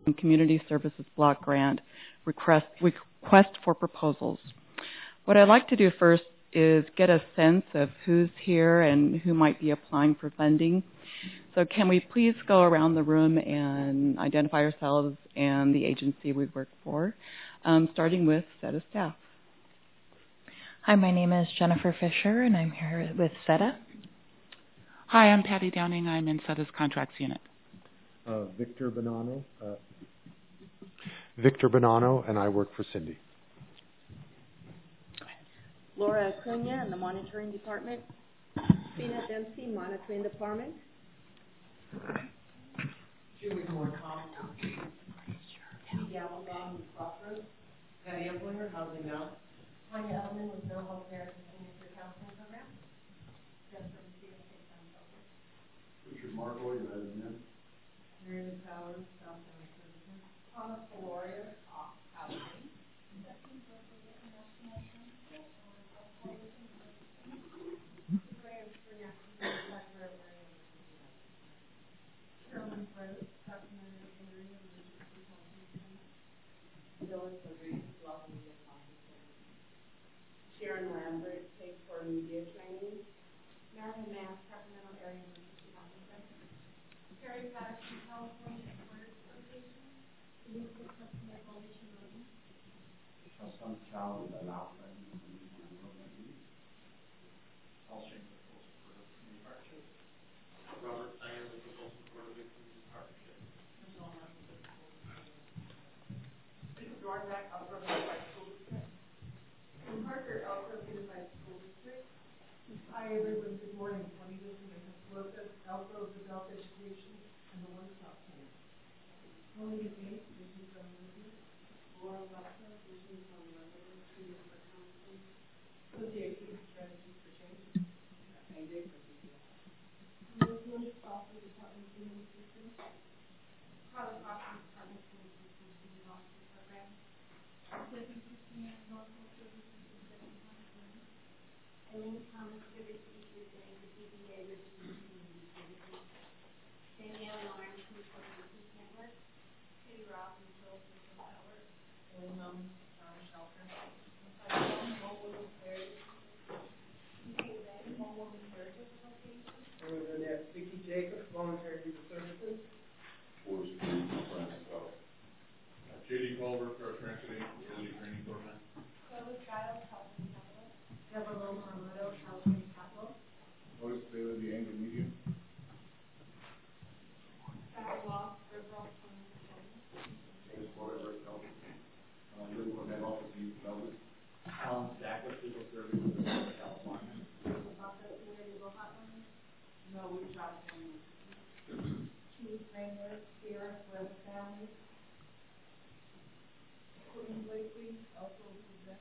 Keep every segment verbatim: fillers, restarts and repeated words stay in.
Community Services Block Grant request, request for proposals. What I'd like to do first is get a sense of who's here and who might be applying for funding. So can we please go around the room and identify ourselves and the agency we work for, um, starting with SETA staff. Hi, my name is Jennifer Fisher, and I'm here with SETA. Hi, I'm Patty Downing. I'm in SETA's Contracts Unit. Uh, Victor Bonanno. Uh, Victor Bonanno, and I work for Cindy. Laura Acuna in the Monitoring Department. Tina Dempsey, Monitoring Department. Julie Moore-Tom. Pete Gallagher, Crossroads. Patty Eblinger, Housing Now. Tanya Edelman with No Hope American Senior Counseling Program. Jennifer Messina, State Town Shelter. Richard Marco, United Men. Mary Powers, South County Services. Thomas Deloria, Housing. Sharon Lambert, Take for Media Training. Marilyn Mass, Sacramento Area Emergency Housing Center. Terry Patterson, California Employers Association. Elisa Customer Evolution Road. Hassan Chow with Allow Friends. Paul Schaefer, Coastal Court of Community Partnership. Robert Steyer with the Coastal Court of Victims Partnership. Jordan Mack, Elko Unified School District. And Parker, Elko Unified School District. Hi, everyone. Good morning. Juanita Jimenez Lopez, Elko Adult Education, and the One Stop Center. Melanie Bates, Vision from Movement. Laura Lessa, Vision from Resident Student for Counseling. Association Strategies for Change. And Dick for P P S. Movement, Foster Department of Human Systems. Carla Crawford, Department of Human Systems, Student Volunteer Program. Debbie Christina, Norfolk Services, Executive Monitoring. Eileen Thomas, Civic Teachers, and the D B A, Richmond Community Services. Danielle Lawrence, Newport Business Network. Katie Robb, Mutual System Network. Ellen Mum, Town Shelter. Mobile Heritage. Mobile Heritage Association. And we're going to have Vicki Jacobs, Voluntary Legal Services. Forest Street, Friends Club. Uh, J D Culver for our Transportation Training Program. Chloe Giles, Housing Capital. Deborah Loma, Housing Capital. Lois Bailey, the Anglo Medium. Sarah Ross, Riverwalk Community Services. James Porter, Health. Uh, Liverpool Head Office, Youth Development. Alan Stackless, Legal Services in Southern California. Buffalo Community Legal Hotline. No, we tried to. Keith Rainwood, Sierra, Web Family. Courtney Blakely, also present.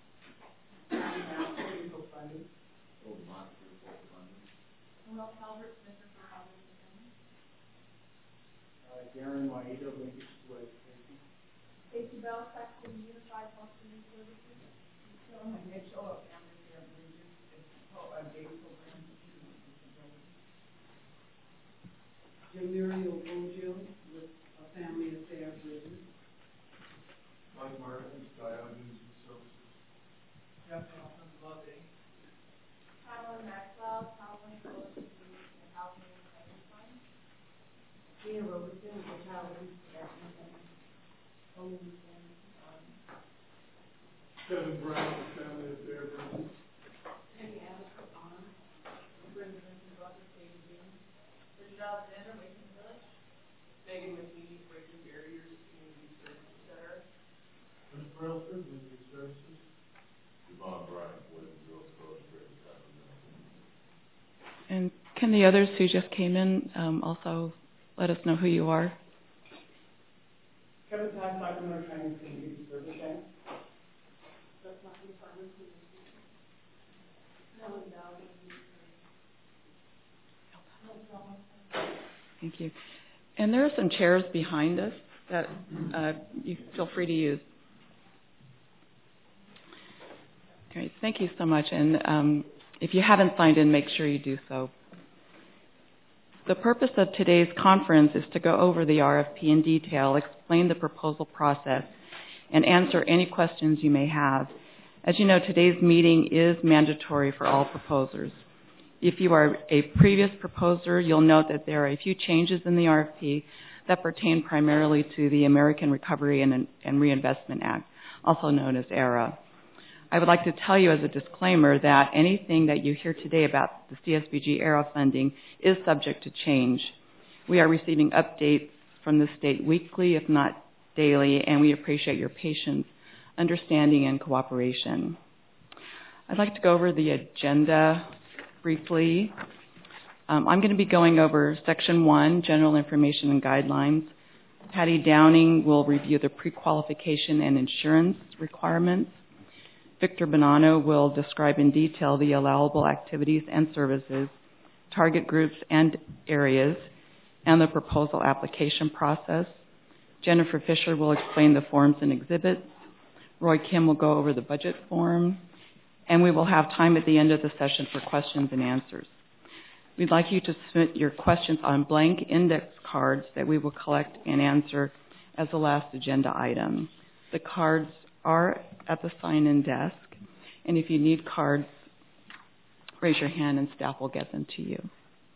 Legal funding. Old Monster, Old London. Noel Calvert, Center for Housing and Family. Uh, Darren Maeda, Linkage to Education. Stacey Bell, Saxon Unified Fostering Services. And Mitchell of Family Care Bridges, it's a day program for children with disabilities. Jim Muriel Bojo with a Family Affair Bridges. Mike Martin, Diogenes Services. Jeff Nelson, Love Day. Tyler Maxwell, California Coalition for Youth and Housing and Housing Fund. Gina Robertson, the Child Abuse Prevention Center. Owen Stanley. Kevin Brown, Family Affair Bridges. Penny Adams for Honor. Brenda Vincent, Roger State Again. Richard Alexander, Wakeman Village. Megan McKee, Breaking Barriers, Community Services Center. Chris Brailsford, Linkage Services. Yvonne Bryant, Boys and Girls Club, Greater Sacramento. And can the others who just came in um, also let us know who you are? Kevin Todd, Sacramento Training Community Service Center. That's not the Department of Human Systems. Helen Dowd. Thank you. And there are some chairs behind us that uh, you feel free to use. Great. Thank you so much. And um, if you haven't signed in, make sure you do so. The purpose of today's conference is to go over the R F P in detail, explain the proposal process, and answer any questions you may have. As you know, today's meeting is mandatory for all proposers. If you are a previous proposer, you'll note that there are a few changes in the R F P that pertain primarily to the American Recovery and, and Reinvestment Act, also known as ARRA. I would like to tell you as a disclaimer that anything that you hear today about the C S B G ARRA funding is subject to change. We are receiving updates from the state weekly, if not daily, and we appreciate your patience, understanding, and cooperation. I'd like to go over the agenda briefly. Um, I'm going to be going over Section one, General Information and Guidelines. Patty Downing will review the pre-qualification and insurance requirements. Victor Bonanno will describe in detail the allowable activities and services, target groups and areas, and the proposal application process. Jennifer Fisher will explain the forms and exhibits. Roy Kim will go over the budget form. And we will have time at the end of the session for questions and answers. We'd like you to submit your questions on blank index cards that we will collect and answer as the last agenda item. The cards are at the sign-in desk, and if you need cards, raise your hand and staff will get them to you.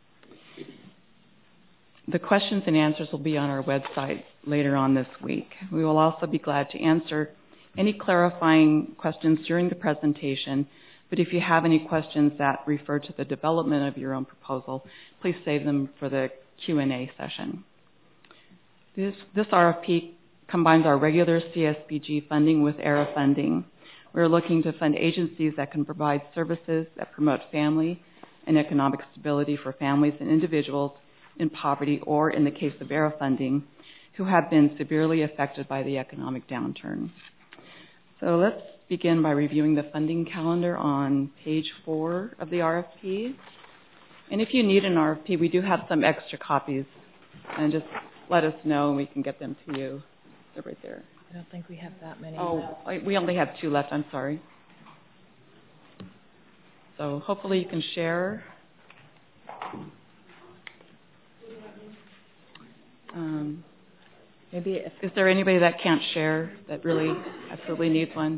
The questions and answers will be on our website later on this week. We will also be glad to answer any clarifying questions during the presentation, but if you have any questions that refer to the development of your own proposal, please save them for the Q and A session. This, this R F P combines our regular C S B G funding with ARRA funding. We're looking to fund agencies that can provide services that promote family and economic stability for families and individuals in poverty or, in the case of ARRA funding, who have been severely affected by the economic downturn. So let's begin by reviewing the funding calendar on page four of the R F P. And if you need an R F P, we do have some extra copies. And just let us know and we can get them to you. They're right there. I don't think we have that many. Oh, we only have two left. I'm sorry. So hopefully you can share. Um, Maybe if, is there anybody that can't share that really absolutely needs one?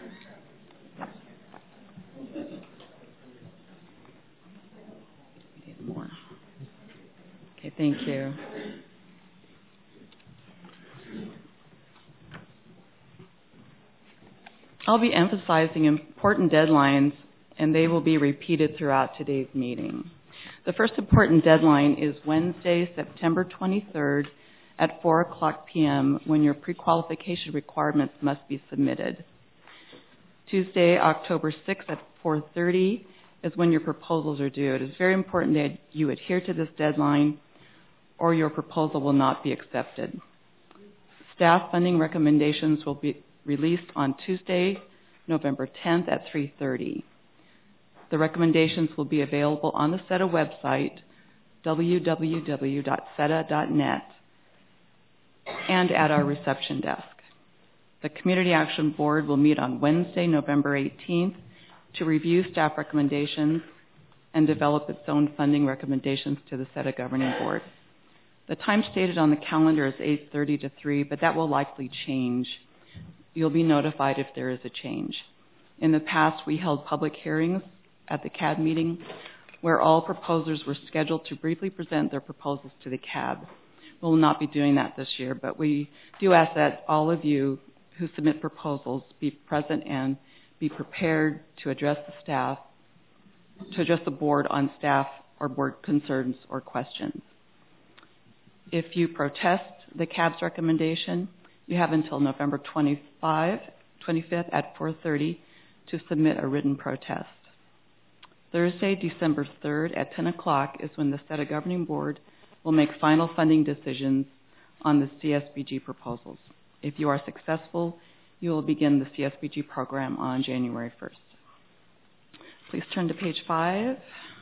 We need more. Okay, thank you. I'll be emphasizing important deadlines, and they will be repeated throughout today's meeting. The first important deadline is Wednesday, September twenty-third, at four o'clock p.m. when your pre-qualification requirements must be submitted. Tuesday, October sixth at four thirty is when your proposals are due. It is very important that you adhere to this deadline or your proposal will not be accepted. Staff funding recommendations will be released on Tuesday, November tenth at three thirty. The recommendations will be available on the SETA website, w w w dot seta dot net, and at our reception desk. The Community Action Board will meet on Wednesday, November eighteenth, to review staff recommendations and develop its own funding recommendations to the SETA Governing Board. The time stated on the calendar is eight thirty to three, but that will likely change. You'll be notified if there is a change. In the past, we held public hearings at the C A B meeting where all proposers were scheduled to briefly present their proposals to the C A B. We will not be doing that this year, but we do ask that all of you who submit proposals be present and be prepared to address the staff, to address the board on staff or board concerns or questions. If you protest the C A B's recommendation, you have until November twenty-fifth at four thirty to submit a written protest. Thursday, December third at ten o'clock is when the SETA Governing Board will make final funding decisions on the C S B G proposals. If you are successful, you will begin the C S B G program on January first. Please turn to page five.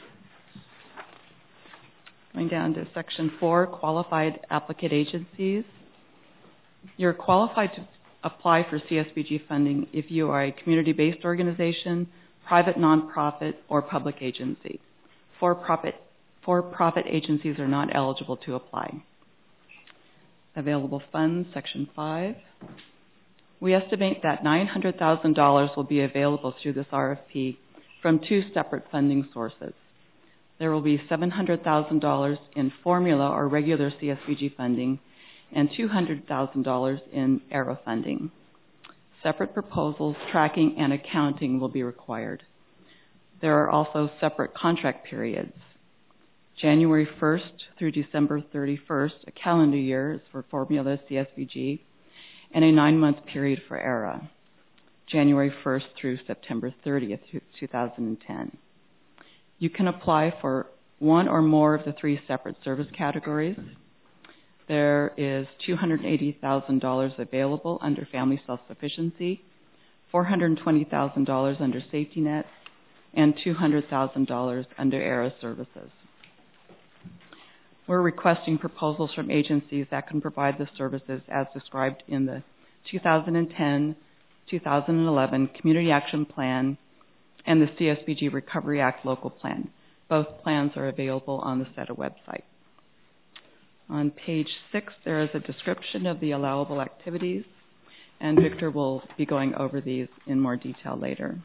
Going down to section four, qualified applicant agencies. You're qualified to apply for C S B G funding if you are a community-based organization, private nonprofit, or public agency. For-profit For-profit agencies are not eligible to apply. Available funds, Section five. We estimate that nine hundred thousand dollars will be available through this R F P from two separate funding sources. There will be seven hundred thousand dollars in formula or regular C S B G funding and two hundred thousand dollars in ARRA funding. Separate proposals, tracking, and accounting will be required. There are also separate contract periods. January first through December thirty-first, a calendar year, is for formula C S B G, and a nine-month period for ARRA, January first through September thirtieth, two thousand ten. You can apply for one or more of the three separate service categories. There is two hundred eighty thousand dollars available under Family Self-Sufficiency, four hundred twenty thousand dollars under Safety Net, and two hundred thousand dollars under ARRA services. We're requesting proposals from agencies that can provide the services as described in the two thousand ten two thousand eleven Community Action Plan and the C S B G Recovery Act Local Plan. Both plans are available on the SETA website. On page six, there is a description of the allowable activities, and Victor will be going over these in more detail later.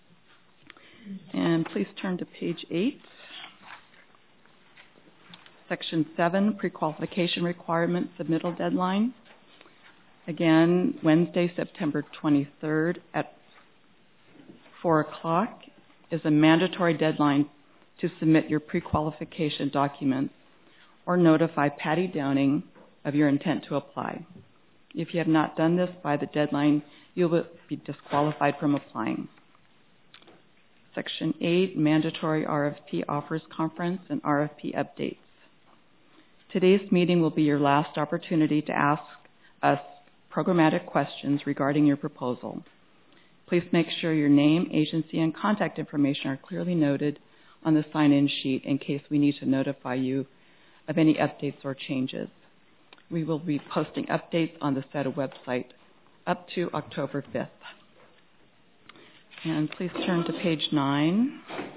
And please turn to page eight. Section seven, pre-qualification requirement submittal deadline. Again, Wednesday, September twenty-third at four o'clock is a mandatory deadline to submit your pre-qualification documents or notify Patty Downing of your intent to apply. If you have not done this by the deadline, you will be disqualified from applying. Section eight, mandatory R F P offers conference and R F P updates. Today's meeting will be your last opportunity to ask us programmatic questions regarding your proposal. Please make sure your name, agency, and contact information are clearly noted on the sign-in sheet in case we need to notify you of any updates or changes. We will be posting updates on the SETA website up to October fifth. And please turn to page nine.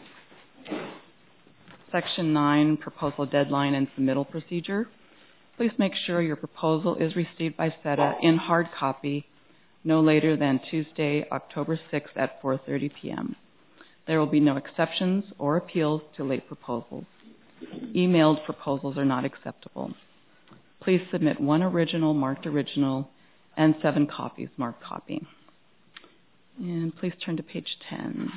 Section nine, proposal deadline and submittal procedure. Please make sure your proposal is received by SETA in hard copy no later than Tuesday, October sixth at four thirty p.m. There will be no exceptions or appeals to late proposals. Emailed proposals are not acceptable. Please submit one original marked original and seven copies marked copy. And please turn to page ten.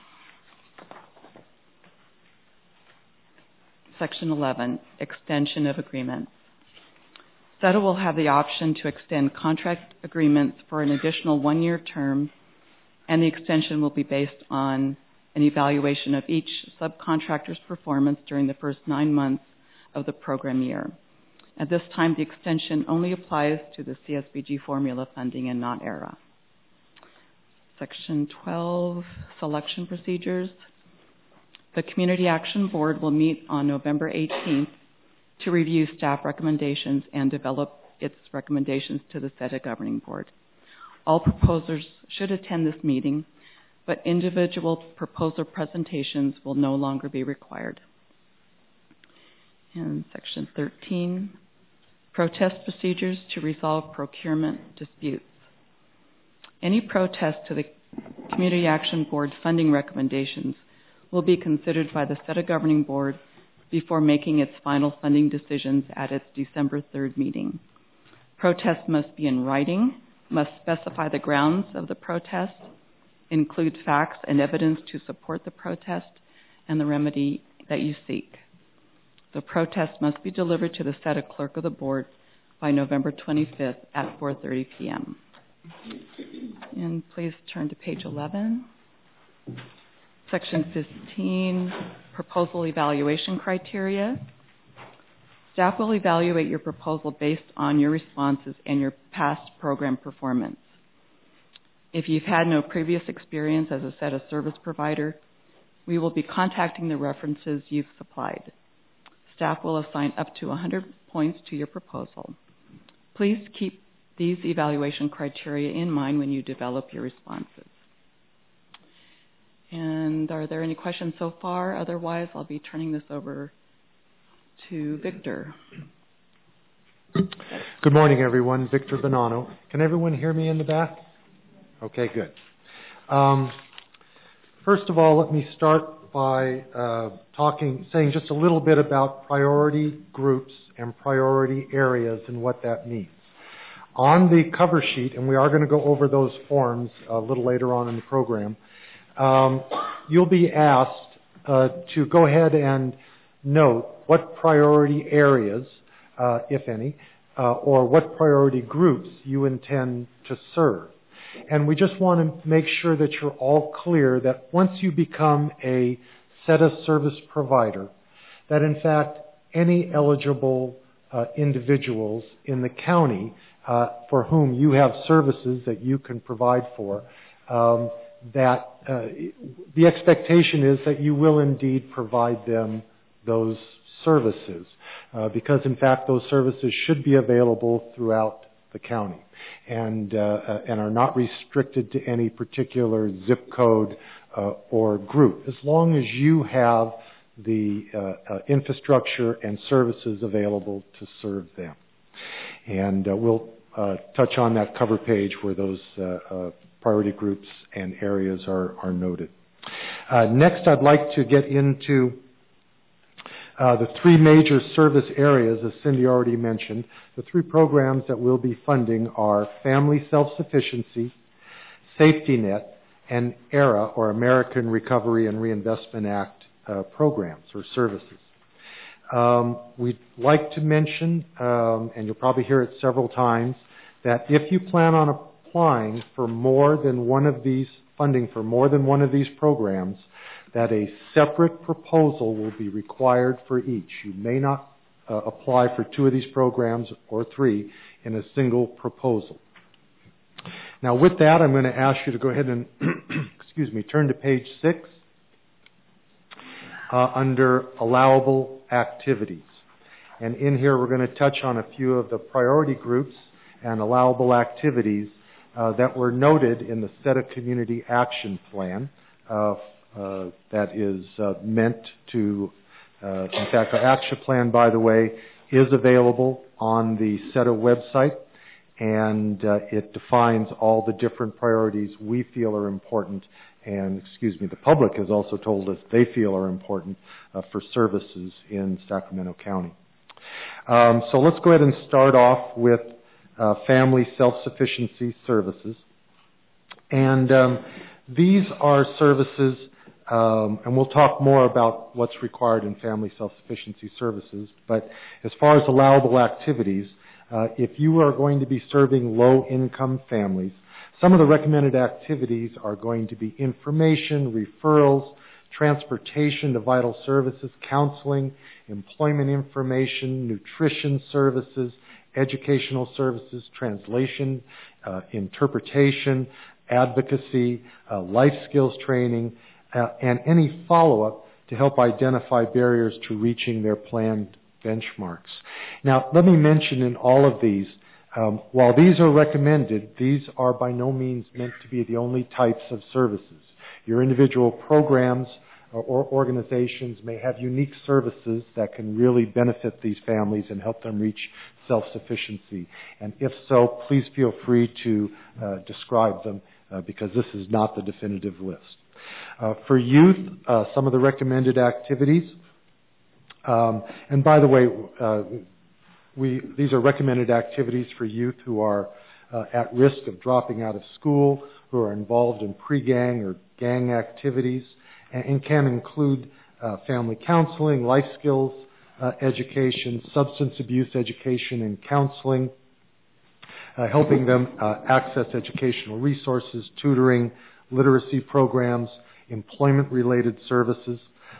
Section eleven, extension of agreements. SETA will have the option to extend contract agreements for an additional one-year term, and the extension will be based on an evaluation of each subcontractor's performance during the first nine months of the program year. At this time, the extension only applies to the C S B G formula funding and not ARRA. Section twelve, selection procedures. The Community Action Board will meet on November eighteenth to review staff recommendations and develop its recommendations to the SETA Governing Board. All proposers should attend this meeting, but individual proposer presentations will no longer be required. And Section thirteen, protest procedures to resolve procurement disputes. Any protest to the Community Action Board funding recommendations will be considered by the SETA Governing Board before making its final funding decisions at its December third meeting. Protest must be in writing, must specify the grounds of the protest, include facts and evidence to support the protest and the remedy that you seek. The protest must be delivered to the SETA Clerk of the Board by November twenty-fifth at four thirty p.m. And please turn to page eleven. Section fifteen, proposal evaluation criteria. Staff will evaluate your proposal based on your responses and your past program performance. If you've had no previous experience as a SETA service provider, we will be contacting the references you've supplied. Staff will assign up to one hundred points to your proposal. Please keep these evaluation criteria in mind when you develop your responses. And are there any questions so far? Otherwise, I'll be turning this over to Victor. Good morning, everyone. Victor Bonanno. Can everyone hear me in the back? Okay, good. Um, first of all, let me start by uh, talking, saying just a little bit about priority groups and priority areas and what that means. On the cover sheet, and we are going to go over those forms a little later on in the program, um, you'll be asked uh, to go ahead and note what priority areas, uh, if any, uh, or what priority groups you intend to serve. And we just want to make sure that you're all clear that once you become a SETA service provider, that in fact any eligible uh, individuals in the county uh, for whom you have services that you can provide for, um, that uh, the expectation is that you will indeed provide them those services, uh, because in fact those services should be available throughout the county and uh, and are not restricted to any particular zip code uh, or group, as long as you have the uh, uh, infrastructure and services available to serve them. And uh, we'll uh, touch on that cover page where those uh, uh, priority groups and areas are, are noted. Uh, next, I'd like to get into uh, the three major service areas, as Cindy already mentioned. The three programs that we'll be funding are Family Self-Sufficiency, Safety Net, and ARRA, or American Recovery and Reinvestment Act uh, programs or services. Um, we'd like to mention, um, and you'll probably hear it several times, that if you plan on applying for more than one of these, funding for more than one of these programs, that a separate proposal will be required for each. You may not uh, apply for two of these programs or three in a single proposal. Now with that, I'm going to ask you to go ahead and, excuse me, turn to page six uh, under allowable activities. And in here we're going to touch on a few of the priority groups and allowable activities uh, that were noted in the SETA Community Action Plan uh, uh, that is uh, meant to, uh, in fact, our action plan, by the way, is available on the SETA website, and uh, it defines all the different priorities we feel are important, and, excuse me, the public has also told us they feel are important uh, for services in Sacramento County. Um, so let's go ahead and start off with uh, Family Self-Sufficiency Services. And um, these are services, um, and we'll talk more about what's required in Family Self-Sufficiency Services, but as far as allowable activities, uh, if you are going to be serving low-income families, some of the recommended activities are going to be information, referrals, transportation to vital services, counseling, employment information, nutrition services, educational services, translation, uh, interpretation, advocacy, uh, life skills training, uh, and any follow-up to help identify barriers to reaching their planned benchmarks. Now, let me mention in all of these, um, while these are recommended, these are by no means meant to be the only types of services. Your individual programs or organizations may have unique services that can really benefit these families and help them reach self-sufficiency. And if so, please feel free to uh, describe them uh, because this is not the definitive list. Uh, for youth, uh, some of the recommended activities, um, and by the way, uh, we, these are recommended activities for youth who are uh, at risk of dropping out of school, who are involved in pre-gang or gang activities, and can include uh, family counseling, life skills uh, education, substance abuse education and counseling, uh, helping them uh, access educational resources, tutoring, literacy programs, employment-related services,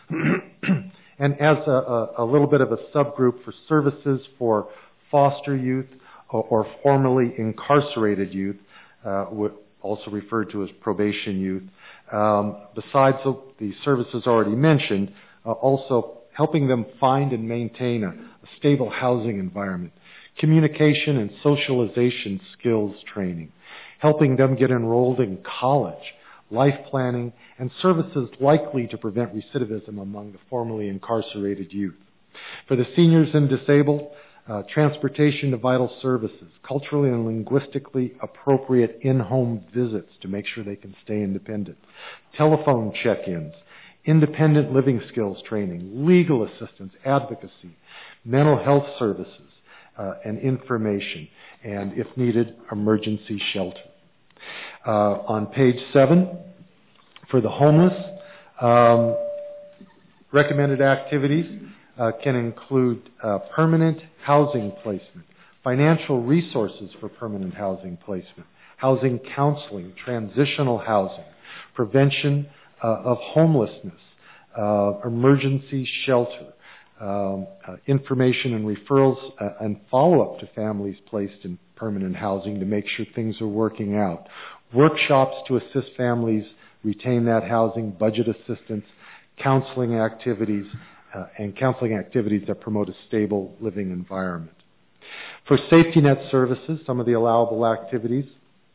and as a, a, a little bit of a subgroup for services for foster youth or, or formerly incarcerated youth, uh, also referred to as probation youth. Um, besides the, the services already mentioned, uh, also helping them find and maintain a, a stable housing environment, communication and socialization skills training, helping them get enrolled in college, life planning, and services likely to prevent recidivism among the formerly incarcerated youth. For the seniors and disabled, uh, transportation to vital services, culturally and linguistically appropriate in-home visits to make sure they can stay independent, telephone check-ins, independent living skills training, legal assistance, advocacy, mental health services, uh, and information, and if needed, emergency shelter. Uh, on page seven, for the homeless, um, recommended activities uh, can include uh, permanent housing placement, financial resources for permanent housing placement, housing counseling, transitional housing, prevention uh, of homelessness, uh, emergency shelter, um, uh, information and referrals uh, and follow-up to families placed in permanent housing to make sure things are working out, workshops to assist families retain that housing, budget assistance, counseling activities, uh, and counseling activities that promote a stable living environment. For safety net services, some of the allowable activities,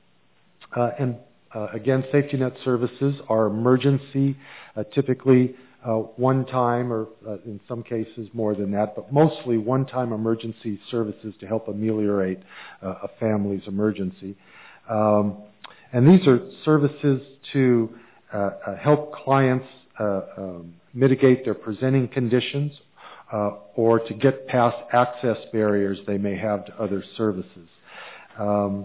uh, and uh, again, safety net services are emergency, uh, typically uh, one time, or uh, in some cases more than that, but mostly one-time emergency services to help ameliorate uh, a family's emergency. Um, and these are services to uh, uh, help clients uh, um, mitigate their presenting conditions uh, or to get past access barriers they may have to other services. Um,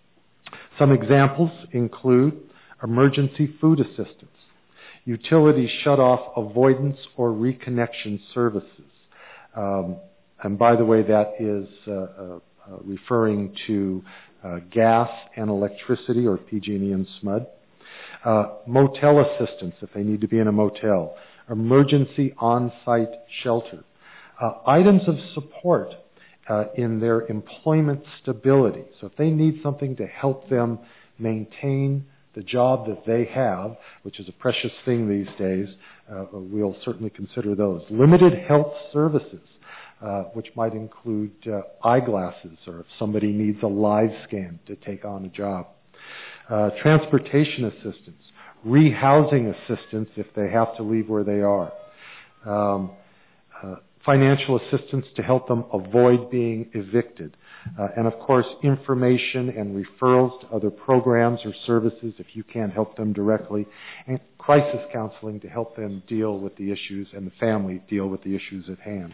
some examples include emergency food assistance, utility shutoff avoidance or reconnection services. Um, and by the way, that is uh, uh, uh, referring to uh, gas and electricity, or P G and E and S M U D. Uh, motel assistance if they need to be in a motel. Emergency on-site shelter. Uh, items of support uh, in their employment stability. So if they need something to help them maintain the job that they have, which is a precious thing these days, uh, we'll certainly consider those. Limited health services, uh, which might include uh, eyeglasses, or if somebody needs a live scan to take on a job. Uh, transportation assistance, rehousing assistance if they have to leave where they are, um, uh, financial assistance to help them avoid being evicted, uh, and of course information and referrals to other programs or services if you can't help them directly, and crisis counseling to help them deal with the issues and the family deal with the issues at hand.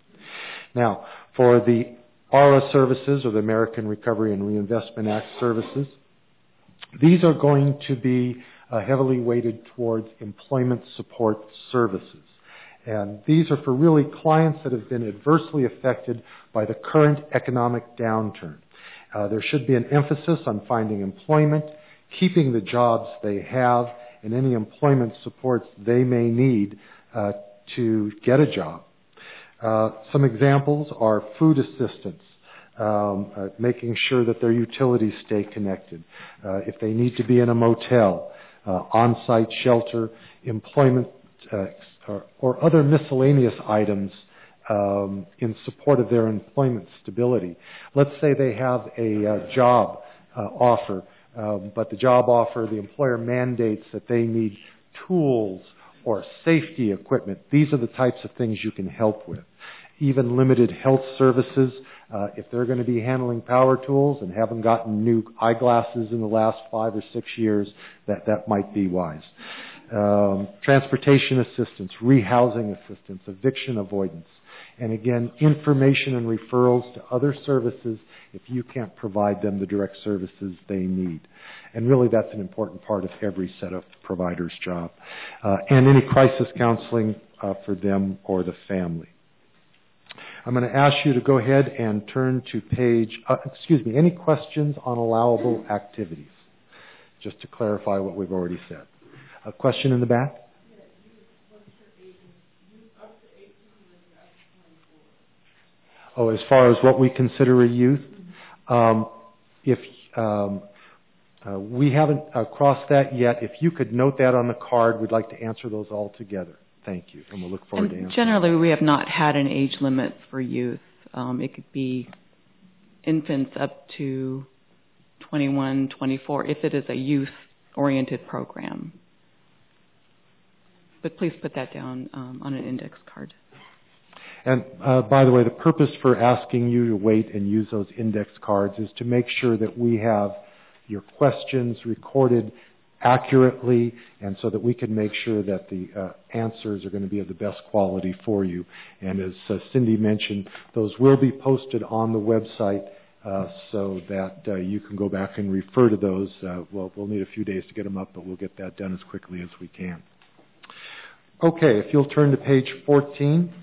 Now, for the A R R A services, or the American Recovery and Reinvestment Act services, these are going to be uh, heavily weighted towards employment support services. And these are for really clients that have been adversely affected by the current economic downturn. Uh, there should be an emphasis on finding employment, keeping the jobs they have, and any employment supports they may need uh, to get a job. Uh, some examples are food assistance, Um, uh, making sure that their utilities stay connected. Uh, if they need to be in a motel, uh, on-site shelter, employment, uh, or, or other miscellaneous items um, in support of their employment stability. Let's say they have a uh, job uh, offer, um, but the job offer, the employer mandates that they need tools or safety equipment. These are the types of things you can help with. Even limited health services. Uh, if they're going to be handling power tools and haven't gotten new eyeglasses in the last five or six years, that, that might be wise. Um, transportation assistance, rehousing assistance, eviction avoidance, and again, information and referrals to other services if you can't provide them the direct services they need. And really that's an important part of every set of provider's job. Uh, and any crisis counseling uh, for them or the family. I'm going to ask you to go ahead and turn to page, uh, excuse me, any questions on allowable activities? Just to clarify what we've already said. A question in the back? Oh, as far as what we consider a youth, um, if um, uh, we haven't uh, crossed that yet, if you could note that on the card, we'd like to answer those all together. Thank you, and we'll look forward and to answering. Generally, we have not had an age limit for youth. Um, it could be infants up to twenty-one, twenty-four, if it is a youth-oriented program. But please put that down um, on an index card. And uh, by the way, the purpose for asking you to wait and use those index cards is to make sure that we have your questions recorded accurately, and so that we can make sure that the uh, answers are going to be of the best quality for you. And as uh, Cindy mentioned, those will be posted on the website uh, so that uh, you can go back and refer to those. Uh, well, we'll need a few days to get them up, but we'll get that done as quickly as we can. Okay, if you'll turn to page fourteen.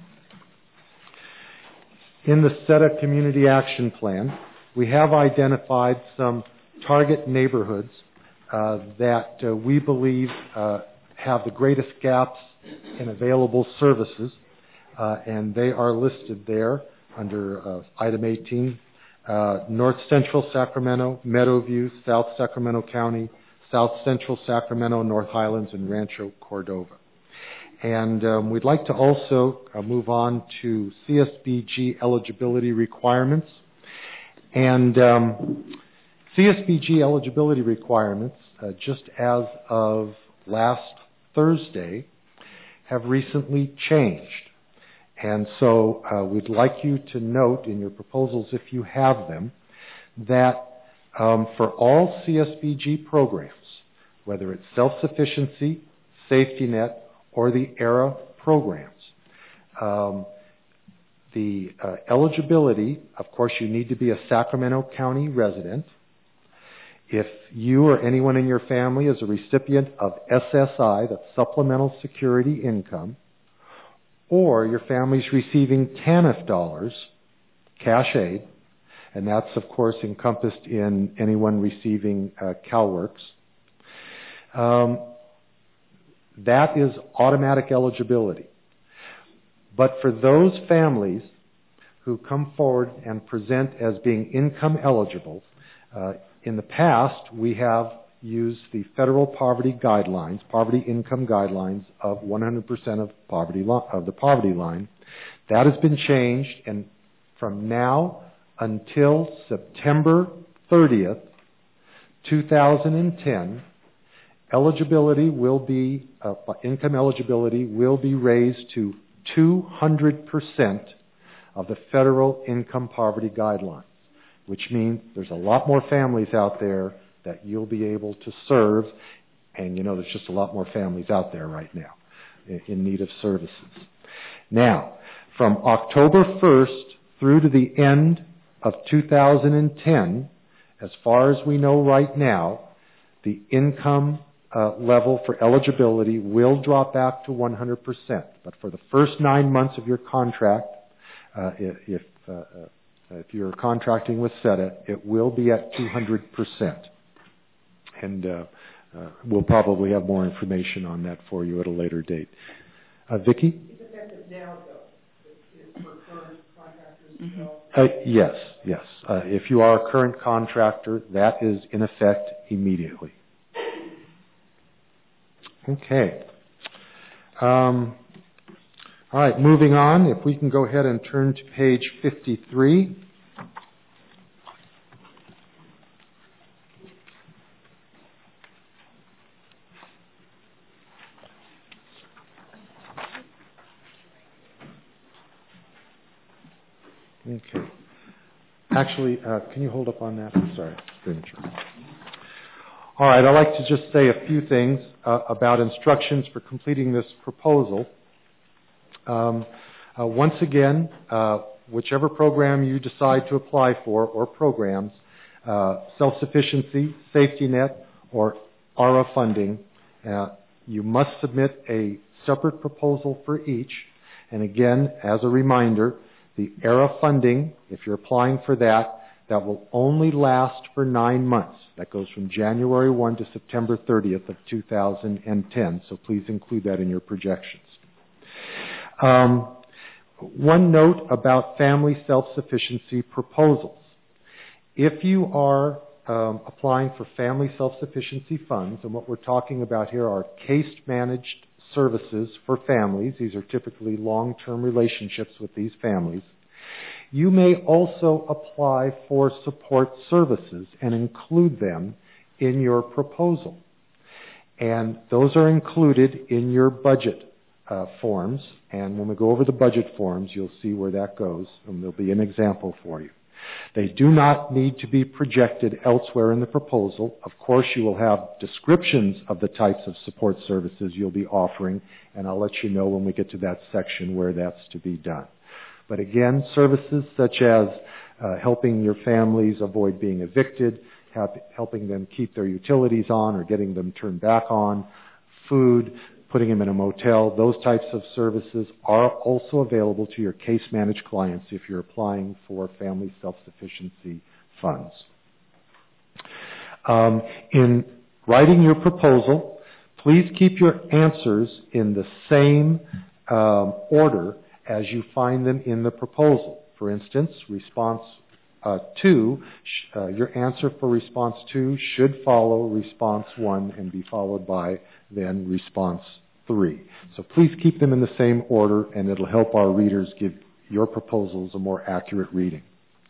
In the S E D A Community Action Plan, we have identified some target neighborhoods uh, that uh, we believe uh, have the greatest gaps in available services, uh, and they are listed there under uh, item eighteen. Uh, North Central Sacramento, Meadowview, South Sacramento County, South Central Sacramento, North Highlands, and Rancho Cordova. And um, we'd like to also uh, move on to C S B G eligibility requirements. And um, C S B G eligibility requirements, uh, just as of last Thursday, have recently changed. And so uh, we'd like you to note in your proposals, if you have them, that um, for all C S B G programs, whether it's self-sufficiency, safety net, or the ERA programs, um, the uh, eligibility, of course, you need to be a Sacramento County resident. If you or anyone in your family is a recipient of S S I, that's Supplemental Security Income, or your family's receiving TANF dollars, cash aid, and that's, of course, encompassed in anyone receiving uh, CalWORKs, um, that is automatic eligibility. But for those families who come forward and present as being income eligible, uh, in the past we have used the federal poverty guidelines, poverty income guidelines of one hundred percent of poverty lo- of the poverty line. That has been changed, and from now until September thirtieth, two thousand ten, eligibility will be, uh, income eligibility will be raised to two hundred percent of the federal income poverty guidelines, which means there's a lot more families out there that you'll be able to serve, and you know there's just a lot more families out there right now in, in need of services. Now, from October first through to the end of two thousand ten, as far as we know right now, the income Uh, level for eligibility will drop back to one hundred percent. But for the first nine months of your contract, uh, if uh, uh, if you're contracting with S E D A, it will be at two hundred percent. And uh, uh, we'll probably have more information on that for you at a later date. Uh, Vicki? It's effective now, though. It's for current contractors as Mm-hmm. well. Uh, yes, yes. Uh, if you are a current contractor, that is in effect immediately. Okay. Um, all right, moving on. If we can go ahead and turn to page fifty-three. Okay. Actually, uh, can you hold up on that? I'm sorry. Premature. All right, I'd like to just say a few things uh, about instructions for completing this proposal. Um, uh, once again, uh, whichever program you decide to apply for, or programs, uh, self-sufficiency, safety net, or A R A funding, uh, you must submit a separate proposal for each. And again, as a reminder, the A R A funding, if you're applying for that, that will only last for nine months. That goes from January first to September thirtieth of two thousand ten. So please include that in your projections. Um, one note about family self-sufficiency proposals. If you are um, applying for family self-sufficiency funds, and what we're talking about here are case-managed services for families. These are typically long-term relationships with these families. You may also apply for support services and include them in your proposal. And those are included in your budget uh, forms, and when we go over the budget forms, you'll see where that goes, and there'll be an example for you. They do not need to be projected elsewhere in the proposal. Of course, you will have descriptions of the types of support services you'll be offering, and I'll let you know when we get to that section where that's to be done. But again, services such as uh, helping your families avoid being evicted, have, helping them keep their utilities on or getting them turned back on, food, putting them in a motel, those types of services are also available to your case-managed clients if you're applying for family self-sufficiency funds. Um, in writing your proposal, please keep your answers in the same um, order as you find them in the proposal. For instance, response uh, two, sh- uh, your answer for response two should follow response one and be followed by then response three. So please keep them in the same order, and it'll help our readers give your proposals a more accurate reading.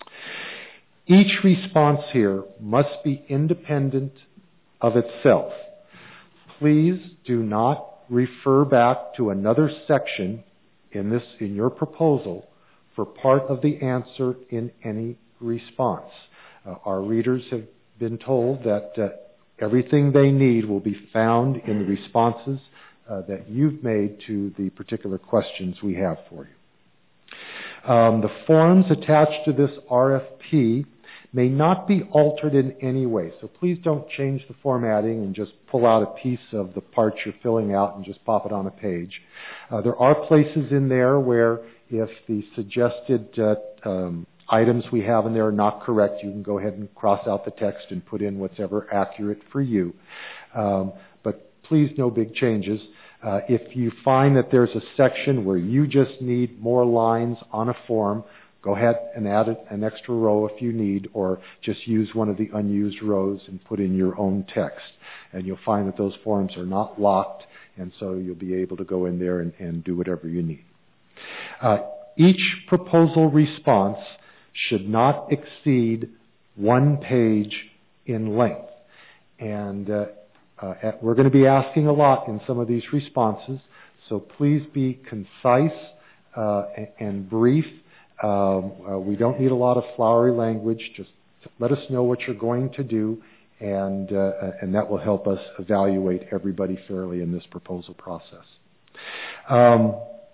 Each response here must be independent of itself. Please do not refer back to another section in this in your proposal for part of the answer in any response. Uh, our readers have been told that uh, everything they need will be found in the responses uh, that you've made to the particular questions we have for you. Um, the forms attached to this R F P may not be altered in any way. So please don't change the formatting and just pull out a piece of the part you're filling out and just pop it on a page. Uh, there are places in there where if the suggested uh, um, items we have in there are not correct, you can go ahead and cross out the text and put in what's ever accurate for you. Um, but please, no big changes. Uh, if you find that there's a section where you just need more lines on a form, go ahead and add an extra row if you need, or just use one of the unused rows and put in your own text. And you'll find that those forms are not locked, and so you'll be able to go in there and, and do whatever you need. Uh, each proposal response should not exceed one page in length. And uh, uh, we're going to be asking a lot in some of these responses, so please be concise uh, and, and brief. Um, uh, we don't need a lot of flowery language. Just let us know what you're going to do, and uh, and that will help us evaluate everybody fairly in this proposal process. Um,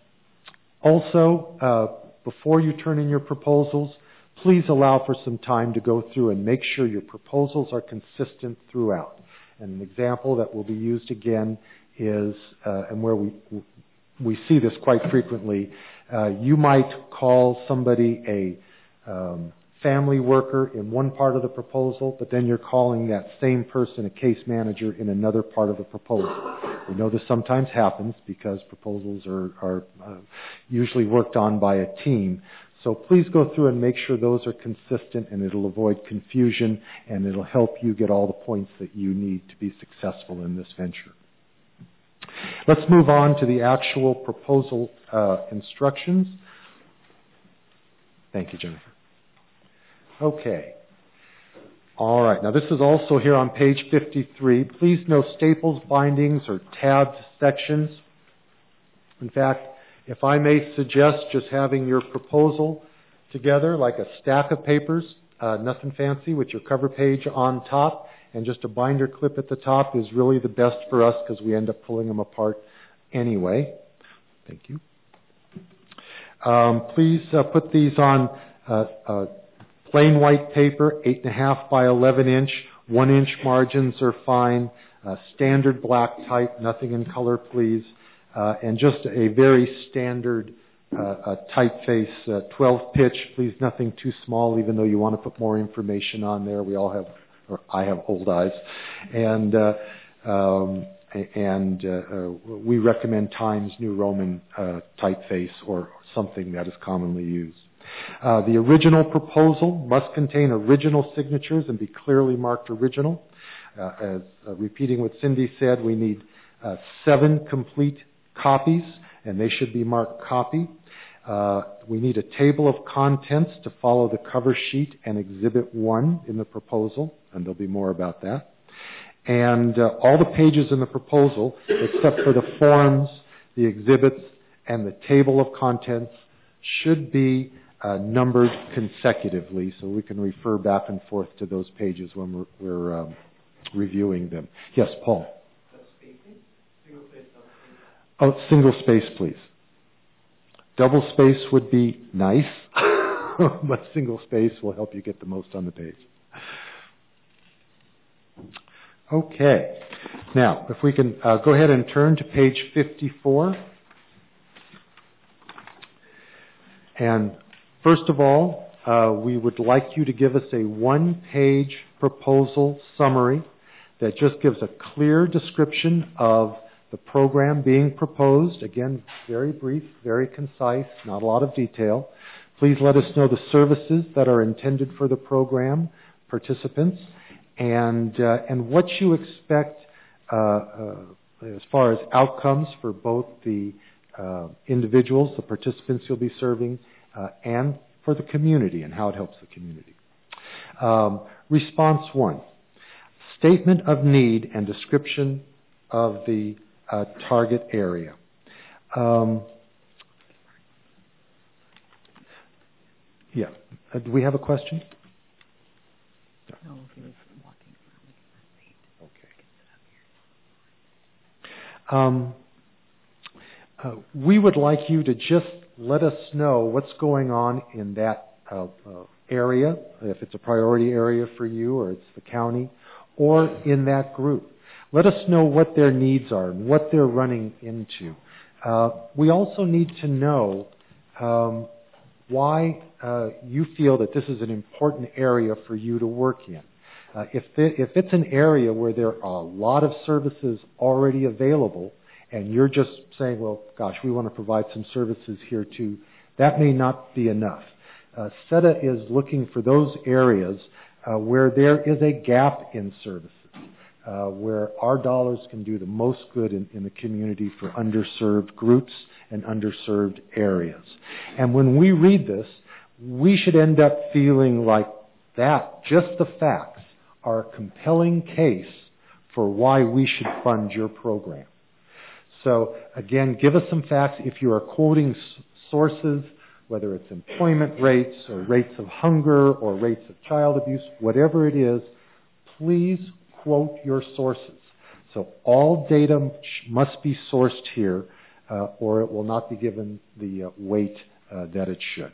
also, uh, before you turn in your proposals, please allow for some time to go through and make sure your proposals are consistent throughout. And an example that will be used again is, uh, and where we we see this quite frequently, uh, you might call somebody a um, family worker in one part of the proposal, but then you're calling that same person a case manager in another part of the proposal. We know this sometimes happens because proposals are, are uh, usually worked on by a team. So please go through and make sure those are consistent, and it'll avoid confusion, and it'll help you get all the points that you need to be successful in this venture. Let's move on to the actual proposal uh, instructions. Thank you, Jennifer. Okay. All right. Now, this is also here on page fifty-three. Please no staples, bindings, or tabbed sections. In fact, if I may suggest just having your proposal together like a stack of papers, uh, nothing fancy, with your cover page on top, and just a binder clip at the top is really the best for us because we end up pulling them apart anyway. Thank you. Um, please uh, put these on uh, uh, plain white paper, eight and a half by eleven inch, one inch margins are fine, uh, standard black type, nothing in color, please, uh, and just a very standard uh, uh, typeface, uh, twelve pitch, please, nothing too small, even though you want to put more information on there. We all have, or I have old eyes, and uh, um, and uh, uh, we recommend Times New Roman uh, typeface or something that is commonly used. Uh, the original proposal must contain original signatures and be clearly marked original. Uh, as uh, repeating what Cindy said, we need uh, seven complete copies, and they should be marked copy. Uh, we need a table of contents to follow the cover sheet and Exhibit one in the proposal, and there'll be more about that. And uh, all the pages in the proposal, except for the forms the exhibits, and the table of contents should be uh, numbered consecutively, so we can refer back and forth to those pages when we're, we're um, reviewing them. Yes, Paul? Oh, single space, please. Double space would be nice, but single space will help you get the most on the page. Okay. Now, if we can uh, go ahead and turn to page fifty-four. And first of all, uh, we would like you to give us a one-page proposal summary that just gives a clear description of the program being proposed. Again, very brief, very concise, not a lot of detail. Please let us know the services that are intended for the program participants and uh, and what you expect uh, uh, as far as outcomes for both the uh, individuals, the participants you'll be serving, uh, and for the community and how it helps the community. Um, response one, statement of need and description of the uh, target area. Um, yeah. Uh, do we have a question? No, he was walking around. Okay. Um, uh, we would like you to just let us know what's going on in that uh, uh, area, if it's a priority area for you or it's the county, or in that group. Let us know what their needs are and what they're running into. Uh, we also need to know um, why uh, you feel that this is an important area for you to work in. Uh, if, the, if it's an area where there are a lot of services already available and you're just saying, well, gosh, we want to provide some services here too, that may not be enough. Uh, S E D A is looking for those areas uh, where there is a gap in services, uh, where our dollars can do the most good in, in the community for underserved groups and underserved areas. And when we read this, we should end up feeling like that, just the facts, are a compelling case for why we should fund your program. So again, give us some facts. If you are quoting s- sources, whether it's employment rates or rates of hunger or rates of child abuse, whatever it is, please quote your sources. So all data sh- must be sourced here uh, or it will not be given the uh, weight uh, that it should.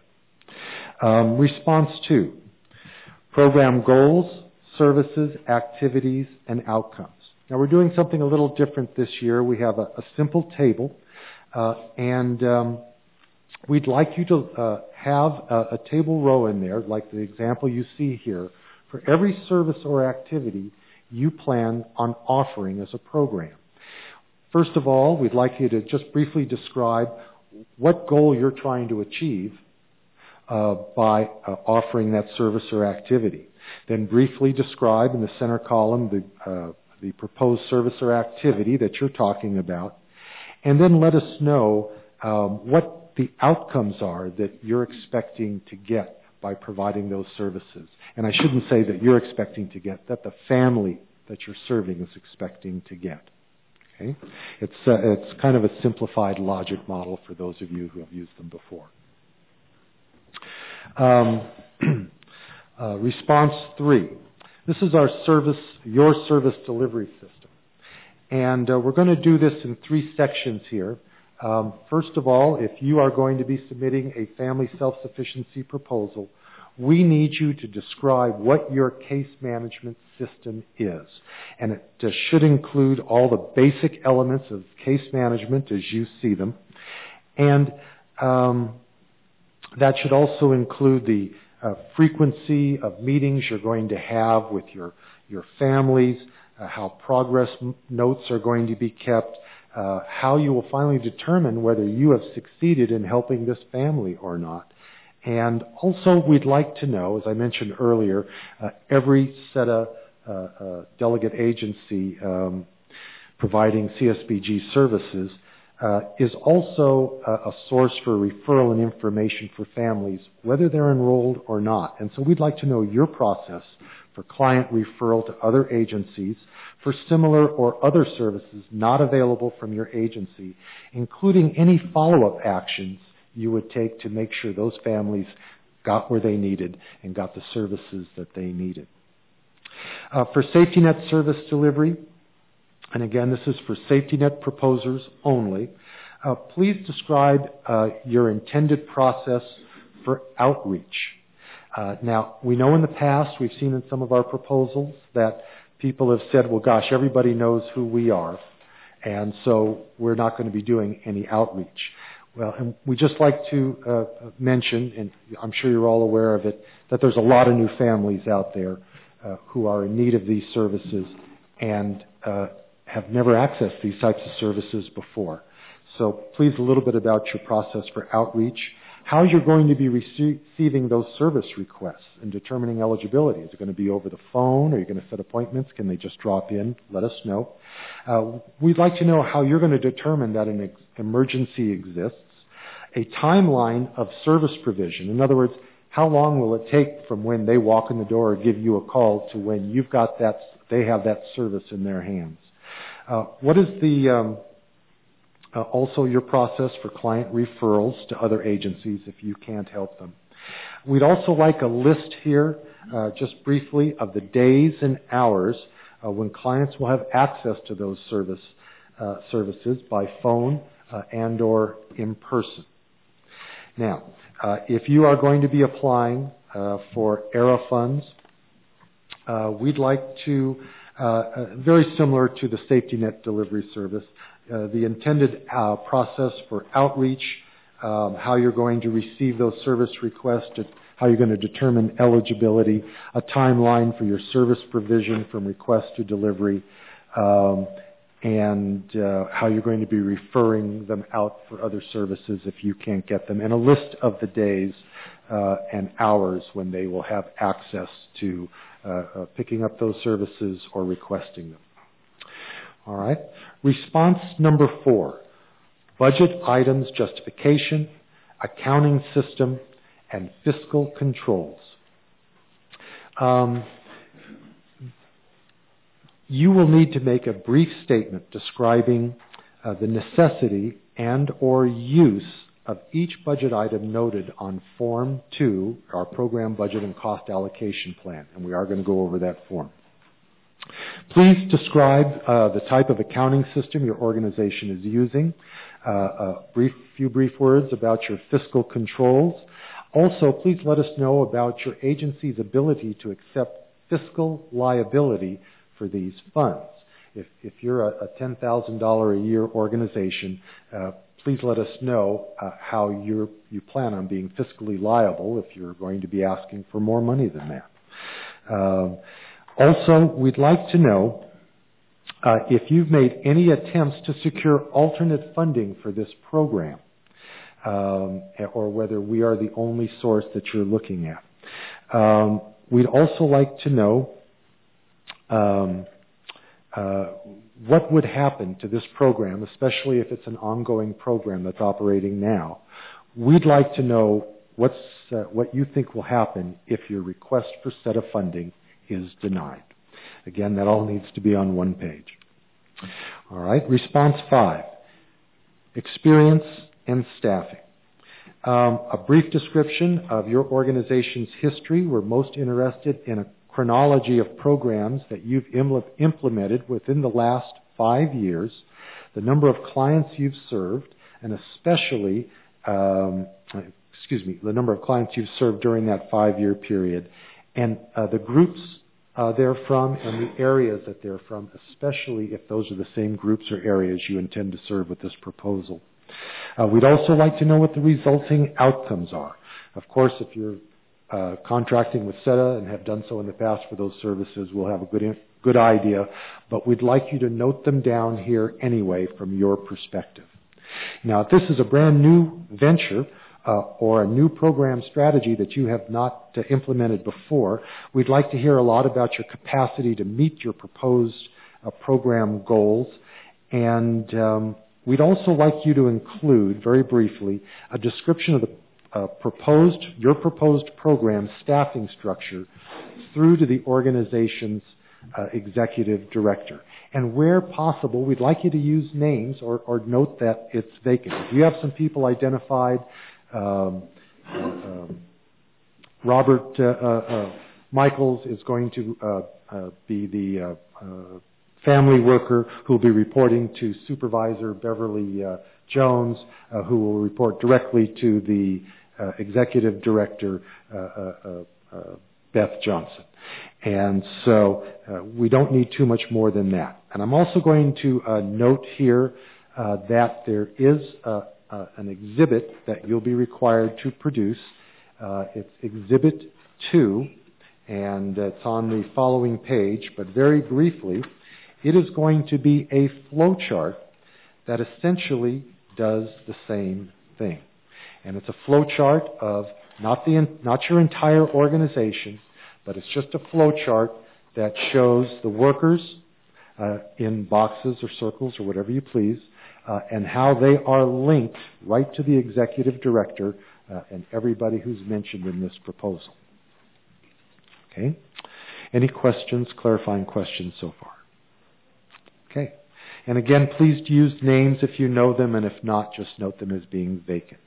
Um, response two, program goals, services, activities, and outcomes. Now we're doing something a little different this year. We have a, a simple table uh, and um, we'd like you to uh, have a, a table row in there, like the example you see here, for every service or activity you plan on offering as a program. First of all, we'd like you to just briefly describe what goal you're trying to achieve uh, by uh, offering that service or activity. Then briefly describe in the center column the, uh, the proposed service or activity that you're talking about. And then let us know um, what the outcomes are that you're expecting to get by providing those services. And I shouldn't say that you're expecting to get, that the family that you're serving is expecting to get. Okay? It's, uh, it's kind of a simplified logic model for those of you who have used them before. Um, uh, response three. This is our service, your service delivery system. And uh, we're going to do this in three sections here. Um, first of all, if you are going to be submitting a family self-sufficiency proposal, we need you to describe what your case management system is. And it uh, should include all the basic elements of case management as you see them. And um, that should also include the uh, frequency of meetings you're going to have with your, your families, uh, how progress m- notes are going to be kept, Uh, how you will finally determine whether you have succeeded in helping this family or not. And also we'd like to know, as I mentioned earlier, uh, every S E D A uh, uh, delegate agency um, providing C S B G services uh, is also a, a source for referral and information for families, whether they're enrolled or not. And so we'd like to know your process for client referral to other agencies for similar or other services not available from your agency, including any follow-up actions you would take to make sure those families got where they needed and got the services that they needed. Uh, for safety net service delivery, and again, this is for safety net proposers only, uh, please describe uh, your intended process for outreach. Uh, now, we know in the past, we've seen in some of our proposals that people have said, well, gosh, everybody knows who we are, and so we're not going to be doing any outreach. Well, and we just like to uh, mention, and I'm sure you're all aware of it, that there's a lot of new families out there uh, who are in need of these services and uh, have never accessed these types of services before. So please, a little bit about your process for outreach, how you're going to be rece- receiving those service requests and determining eligibility. Is it going to be over the phone? Are you going to set appointments? Can they just drop in? Let us know. Uh, we'd like to know how you're going to determine that an ex- emergency exists, a timeline of service provision. In other words, how long will it take from when they walk in the door or give you a call to when you've got that, they have that service in their hands? Uh, what is the um, uh, also your process for client referrals to other agencies if you can't help them? We'd also like a list here, uh, just briefly, of the days and hours uh, when clients will have access to those service uh, services by phone uh, and or in person. Now, uh, if you are going to be applying uh, for ERA funds, uh, we'd like to, uh, uh, very similar to the safety net delivery service, uh, the intended uh, process for outreach, um, how you're going to receive those service requests, how you're going to determine eligibility, a timeline for your service provision from request to delivery, um, and uh, how you're going to be referring them out for other services if you can't get them, and a list of the days uh, and hours when they will have access to uh, uh, picking up those services or requesting them. All right. Response number four, budget items justification, accounting system, and fiscal controls. Um, You will need to make a brief statement describing uh, the necessity and or use of each budget item noted on Form two, our Program Budget and Cost Allocation Plan, and we are going to go over that form. Please describe uh, the type of accounting system your organization is using, uh, a brief, few brief words about your fiscal controls. Also, please let us know about your agency's ability to accept fiscal liability for these funds. If, if you're a, a ten thousand dollars a year organization, uh, please let us know uh, how you're, you plan on being fiscally liable if you're going to be asking for more money than that. Um, also, we'd like to know uh, if you've made any attempts to secure alternate funding for this program, um, or whether we are the only source that you're looking at. Um, we'd also like to know Um, uh, what would happen to this program, especially if it's an ongoing program that's operating now. We'd like to know what's, uh, what you think will happen if your request for set of funding is denied. Again, that all needs to be on one page. All right, response five, experience and staffing. Um, a brief description of your organization's history. We're most interested in a chronology of programs that you've implemented within the last five years, the number of clients you've served, and especially, um, excuse me, the number of clients you've served during that five-year period, and uh, the groups uh, they're from and the areas that they're from, especially if those are the same groups or areas you intend to serve with this proposal. Uh, we'd also like to know what the resulting outcomes are. Of course, if you're Uh, contracting with SETA and have done so in the past for those services, we'll have a good good idea, but we'd like you to note them down here anyway from your perspective. Now, if this is a brand new venture uh, or a new program strategy that you have not uh, implemented before, we'd like to hear a lot about your capacity to meet your proposed uh, program goals, and um, we'd also like you to include, very briefly, a description of the uh, proposed, your proposed program staffing structure through to the organization's uh, executive director. And where possible, we'd like you to use names or, or note that it's vacant. If you have some people identified, um, uh, um, Robert uh, uh, uh, Michaels is going to uh, uh, be the uh, uh, family worker who will be reporting to Supervisor Beverly uh, Jones, uh, who will report directly to the uh, executive director, uh, uh, uh, uh, Beth Johnson. And so uh, we don't need too much more than that. And I'm also going to uh, note here uh, that there is uh, uh, an exhibit that you'll be required to produce. Uh, it's Exhibit two, and it's on the following page, but very briefly, it is going to be a flow chart that essentially does the same thing. And it's a flow chart of not the not your entire organization, but it's just a flow chart that shows the workers uh, in boxes or circles or whatever you please, uh, and how they are linked right to the executive director uh, and everybody who's mentioned in this proposal. Okay? Any questions, clarifying questions so far? Okay. And again, please use names if you know them, and if not, just note them as being vacant.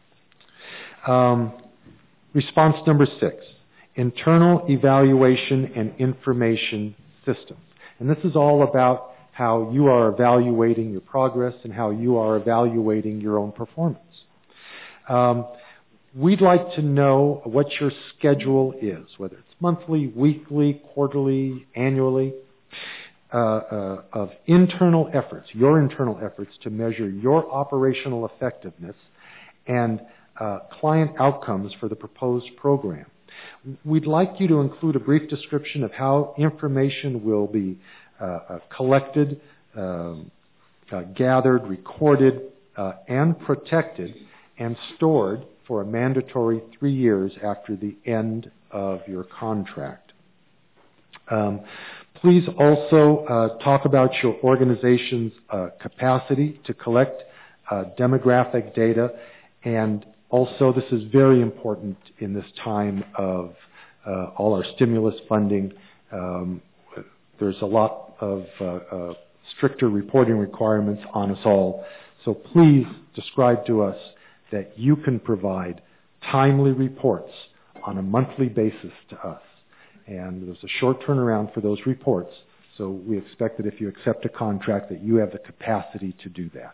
Um, response number six, internal evaluation and information systems. And this is all about how you are evaluating your progress and how you are evaluating your own performance. Um, we'd like to know what your schedule is, whether it's monthly, weekly, quarterly, annually. Uh, uh, of internal efforts, your internal efforts to measure your operational effectiveness and uh, client outcomes for the proposed program. We'd like you to include a brief description of how information will be uh, uh, collected, um, uh, gathered, recorded, uh, and protected and stored for a mandatory three years after the end of your contract. Um, Please also uh, talk about your organization's uh, capacity to collect uh, demographic data, and also this is very important in this time of uh, all our stimulus funding. Um, there's a lot of uh, uh, stricter reporting requirements on us all, so please describe to us that you can provide timely reports on a monthly basis to us. And there's a short turnaround for those reports. So we expect that if you accept a contract that you have the capacity to do that.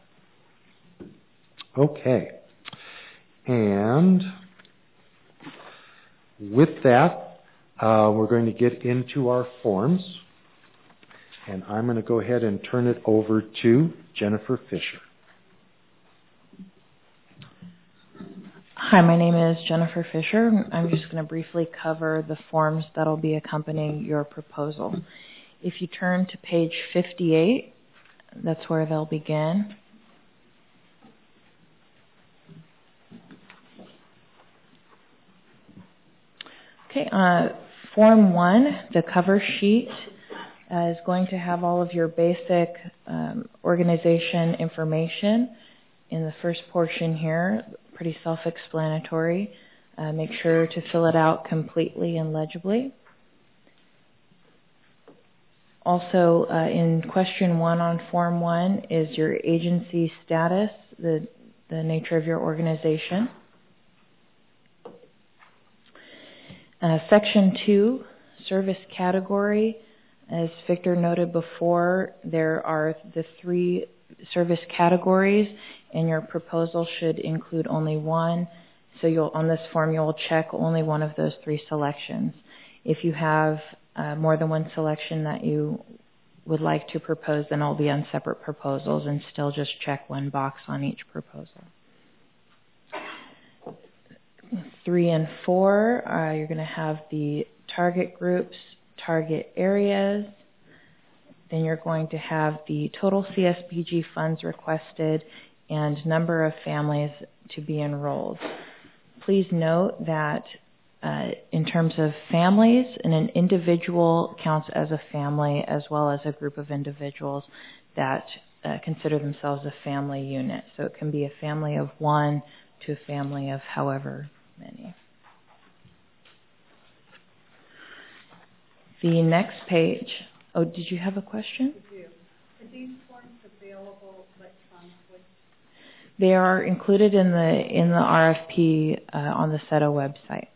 Okay. And with that, uh, we're going to get into our forms. And I'm going to go ahead and turn it over to Jennifer Fisher. Hi, my name is Jennifer Fisher. I'm just going to briefly cover the forms that will be accompanying your proposal. If you turn to page fifty-eight, that's where they'll begin. Okay, uh, Form one, the cover sheet, uh, is going to have all of your basic um, organization information. In the first portion here, pretty self-explanatory. Uh, make sure to fill it out completely and legibly. Also, uh, in question one on Form one is your agency status, the, the nature of your organization. Uh, section two, service category. As Victor noted before, there are the three service categories, and your proposal should include only one. So you'll, on this form, you'll check only one of those three selections. If you have uh, more than one selection that you would like to propose, then it'll be on separate proposals and still just check one box on each proposal. Three and four, uh, you're going to have the target groups, target areas. Then you're going to have the total C S B G funds requested and number of families to be enrolled. Please note that uh, in terms of families, and an individual counts as a family as well as a group of individuals that uh, consider themselves a family unit. So it can be a family of one, to a family of however many. The next page. Oh, did you have a question? I do. Are these forms available electronically? They are included in the in the R F P uh, on the S E D A website.